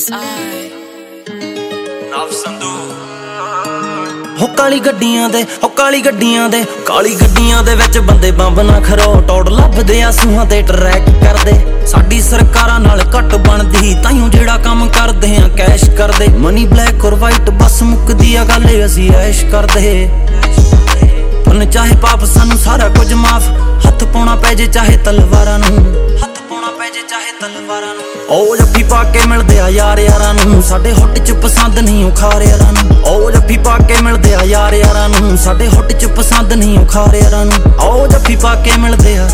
हो काली गड्डियां दे काली गड्डियां दे विच बंदे बंब ना खरो टोड़ लभदे आसूहां ते ट्रैक करदे साडी सरकारां नाल घट बनदी ताइयों जेड़ा काम करदे आ कैश करदे मनी ब्लैक और वाइट बस मुकदी आ गल असीं ऐश करदे पुन चाहे पाप सानू सारा कुछ माफ हथ पाउणा पै जे चाहे तलवारां नूं ओ जफ्फी पा के मिलदे आ यार यारां नूं साडे हुट च पसंद नहीं उखार यारां नूं ओ जफ्फी पा के मिलदे आ यार यारां नूं साडे हुट च पसंद नहीं उखार यारां नूं ओ जफ्फी पा के मिलदे आ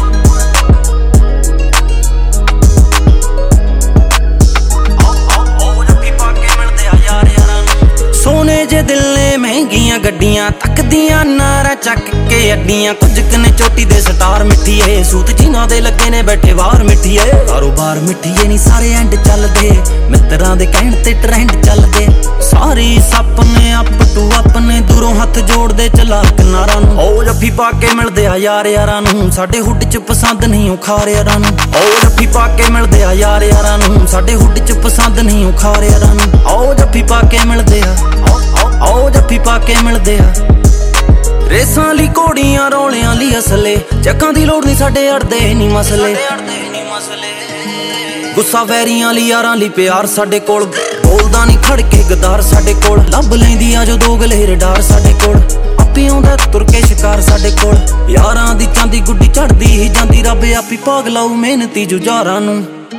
सोने जे दिल ने महंगियां गड्डियां तकदियां नारा चक के अड्डियां कुछ कने चोटी दे स्टार मिठीए सूत जिन्हां दे लगे ने बैठे बाहर मिठीए कारोबार मिठीए नहीं सारे एंड चलदे मित्रां दे कहण ते ट्रेंड चलदे सारी सपने अप टू अपने दूरों हथ जोड़दे चला किनारां नूं ओ जफ्फी पा के मिलदे आ यार यारां नूं साडे हुड च पसंद नहीं उखार यारां नूं ओ जफ्फी पा के मिलदे आ यार यारां नूं साडे हुड च पसंद नहीं उखार यारां नूं ओ जफ्फी पा के मिलदे आ ओ जफ्फी पा के मिलदे आ रेसां ली घोड़ियां रौलियां ली असले चक्कां दी लोड़ नहीं साडे अड़दे नहीं मसले गुस्सा वैरियां ली यारां ली प्यार साडे कोल बोलदा नहीं खड़ के गदार साडे कोल लभ लैंदी आ जो दो गलेर डार साडे कोल आपी आउंदा तुर के शिकार साडे कोल यारां दी चांदी गुड्डी चढ़दी ही जांदी रब आपी भाग लाऊ मेहनती जुझारां नूं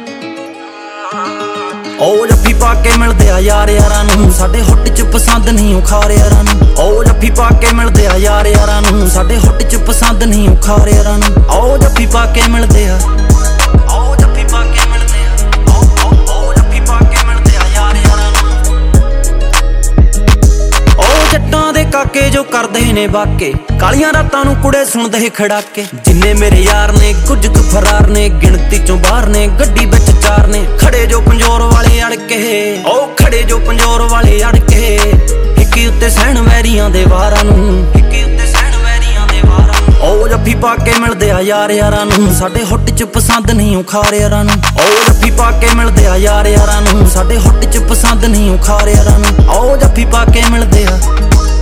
ओ जफ्फी पा के मिलदे आ यार यारां नूं साडे हुट च पसंद नहीं उखार यारां नूं ओ जफ्फी पा के मिलदे आ यार यारां नूं साडे हुट च पसंद नहीं उखार यारां नूं ओ जफ्फी पा के मिलदे आ ओ जफ्फी पा के मिलदे आ ओ जफ्फी पा के मिलदे आ यार यारां नूं ओ जट्टां दे काके जो करदे ने बाके कालियां रातां नूं कुड़े सुणदे खड़ाके जिन्ने मेरे यार ने कुछ क फरार ने गिणती चों बाहर ने गड्डी विच चार ने खड़े जो पंजोर वाले अड़के ओ खड़े जो पंजोर वाले अड़के हिक्की उत्ते सहण वैरियां दे वारां नूं ओ जफ्फी पा के मिलदे आ यार यारां नूं साडे हुट च पसंद नहीं उखार यारां नूं ओ जफ्फी पा के मिलदे आ यार यारां नूं साडे हुट च पसंद नहीं उखार यारां नूं ओ जफ्फी पा के मिलदे आ